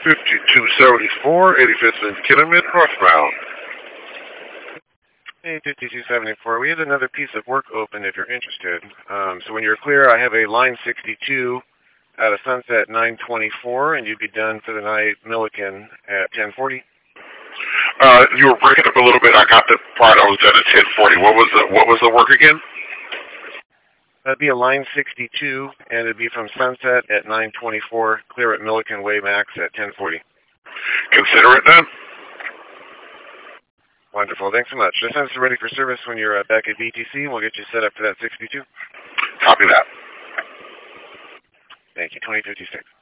5274, 85th and Kitterman, northbound. Hey, 5274. We have another piece of work open if you're interested. So when you're clear, I have a line 62 out of Sunset 924, and you'd be done for the night Milliken at 1040. You were breaking up a little bit. I got the part I was done at 1040. What was the work again? That'd be a line 62, and it'd be from Sunset at 924, clear at Milliken Way Max at 1040. Consider it done. Wonderful. Thanks so much. Just have us ready for service when you're back at BTC, and we'll get you set up for that 62. Copy that. Thank you. 2056.